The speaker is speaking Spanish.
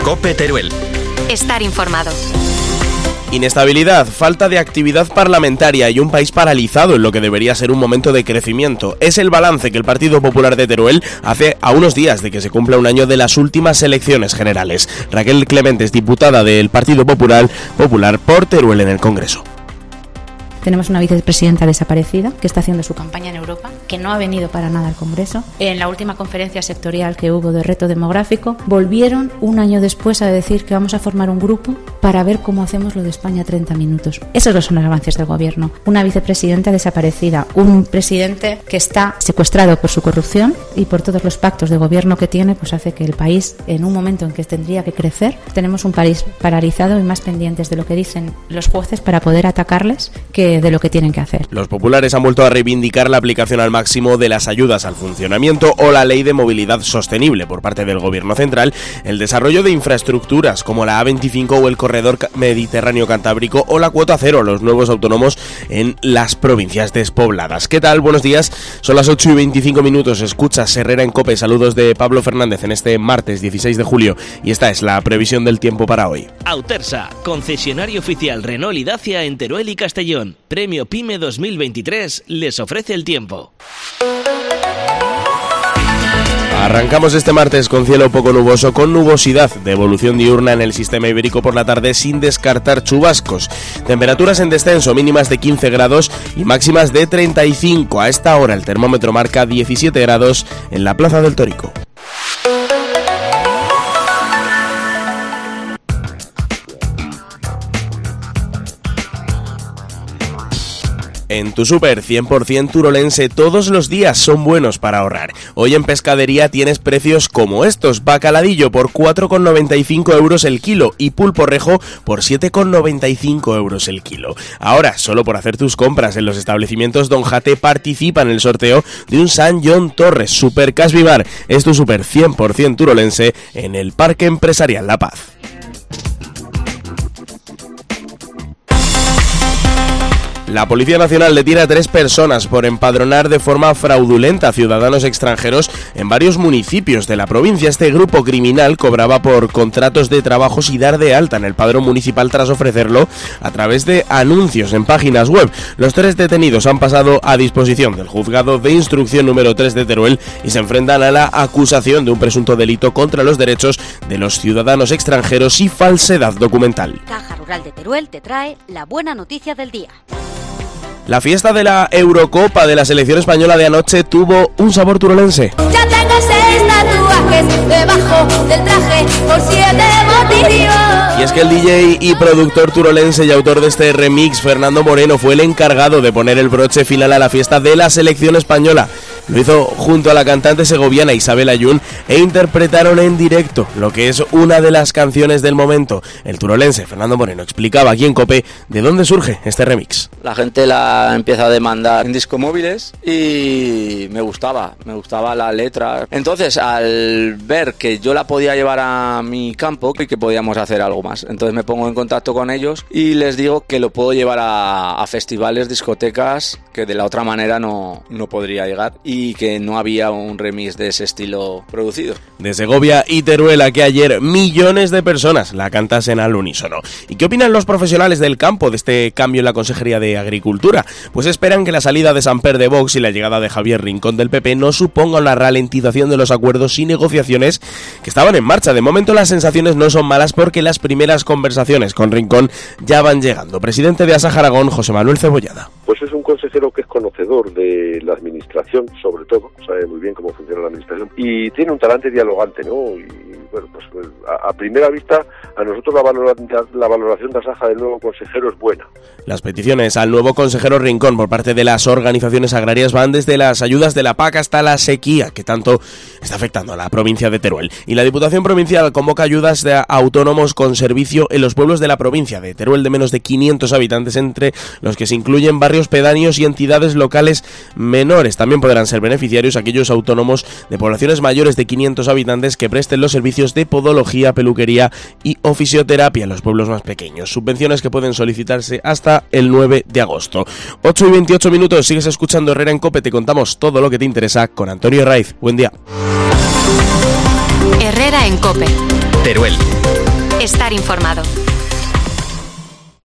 COPE Teruel. Estar informado. Inestabilidad, falta de actividad parlamentaria y un país paralizado en lo que debería ser un momento de crecimiento. Es el balance que el Partido Popular de Teruel hace a unos días de que se cumpla un año de las últimas elecciones generales. Raquel Clemente es diputada del Partido Popular por Teruel en el Congreso. Tenemos una vicepresidenta desaparecida que está haciendo su campaña en Europa, que no ha venido para nada al Congreso. En la última conferencia sectorial que hubo de reto demográfico, volvieron un año después a decir que vamos a formar un grupo para ver cómo hacemos lo de España 30 minutos. Esos no son los avances del gobierno. Una vicepresidenta desaparecida, un presidente que está secuestrado por su corrupción y por todos los pactos de gobierno que tiene, pues hace que el país, en un momento en que tendría que crecer, tenemos un país paralizado y más pendientes de lo que dicen los jueces para poder atacarles que de lo que tienen que hacer. Los populares han vuelto a reivindicar la aplicación al máximo de las ayudas al funcionamiento o la ley de movilidad sostenible por parte del gobierno central, el desarrollo de infraestructuras como la A25 o el corredor mediterráneo cantábrico o la cuota cero, los nuevos autónomos en las provincias despobladas. ¿Qué tal? Buenos días, son las 8:25, escuchas Herrera en COPE, saludos de Pablo Fernández en este martes 16 de julio y esta es la previsión del tiempo para hoy. Autersa, concesionario oficial Renault y Dacia en Teruel y Castellón. Premio PYME 2023 les ofrece el tiempo. Arrancamos este martes con cielo poco nuboso, con nubosidad de evolución diurna en el sistema ibérico por la tarde sin descartar chubascos. Temperaturas en descenso, mínimas de 15 grados y máximas de 35. A esta hora el termómetro marca 17 grados en la Plaza del Tórico. En tu súper 100% turolense, todos los días son buenos para ahorrar. Hoy en pescadería tienes precios como estos: bacaladillo por 4,95 euros el kilo y pulpo rejo por 7,95 euros el kilo. Ahora, solo por hacer tus compras en los establecimientos Don Jate, participa en el sorteo de un San John Torres Super Cash Vivar. Es tu súper 100% turolense en el Parque Empresarial La Paz. La Policía Nacional detiene a 3 personas por empadronar de forma fraudulenta a ciudadanos extranjeros en varios municipios de la provincia. Este grupo criminal cobraba por contratos de trabajos y dar de alta en el padrón municipal tras ofrecerlo a través de anuncios en páginas web. Los 3 detenidos han pasado a disposición del Juzgado de Instrucción número 3 de Teruel y se enfrentan a la acusación de un presunto delito contra los derechos de los ciudadanos extranjeros y falsedad documental. Caja Rural de Teruel te trae la buena noticia del día. La fiesta de la Eurocopa de la selección española de anoche tuvo un sabor turolense. Ya tengo 6 tatuajes debajo del traje por 7 motivos. Y es que el DJ y productor turolense y autor de este remix, Fernando Moreno, fue el encargado de poner el broche final a la fiesta de la selección española. Lo hizo junto a la cantante segoviana Isabel Ayun e interpretaron en directo lo que es una de las canciones del momento. El turolense Fernando Moreno explicaba aquí en COPE de dónde surge este remix. La gente la empieza a demandar en discomóviles y me gustaba la letra. Entonces, al ver que yo la podía llevar a mi campo y que podíamos hacer algo más, entonces me pongo en contacto con ellos y les digo que lo puedo llevar a festivales, discotecas, que de la otra manera no podría llegar, y que no había un remix de ese estilo producido. De Segovia y Teruel a que ayer millones de personas la cantasen al unísono. ¿Y qué opinan los profesionales del campo de este cambio en la Consejería de Agricultura? Pues esperan que la salida de Samper de Vox y la llegada de Javier Rincón del PP no suponga una ralentización de los acuerdos y negociaciones que estaban en marcha. De momento las sensaciones no son malas porque las primeras conversaciones con Rincón ya van llegando. Presidente de Asaja Aragón, José Manuel Cebollada. Pues es un consejero que es conocedor de la administración, sobre todo, sabe muy bien cómo funciona la administración y tiene un talante dialogante, ¿no? Y bueno, pues a primera vista a nosotros la valoración de Asaja del nuevo consejero es buena. Las peticiones al nuevo consejero Rincón por parte de las organizaciones agrarias van desde las ayudas de la PAC hasta la sequía que tanto está afectando a la provincia de Teruel. Y la Diputación Provincial convoca ayudas de autónomos con servicio en los pueblos de la provincia de Teruel de menos de 500 habitantes, entre los que se incluyen barrios pedáneos y entidades locales menores. También podrán ser beneficiarios aquellos autónomos de poblaciones mayores de 500 habitantes que presten los servicios de podología, peluquería y o fisioterapia en los pueblos más pequeños. Subvenciones que pueden solicitarse hasta el 9 de agosto. 8:28, sigues escuchando Herrera en COPE, te contamos todo lo que te interesa con Antonio Raiz. Buen día. Herrera en COPE. Teruel. Estar informado.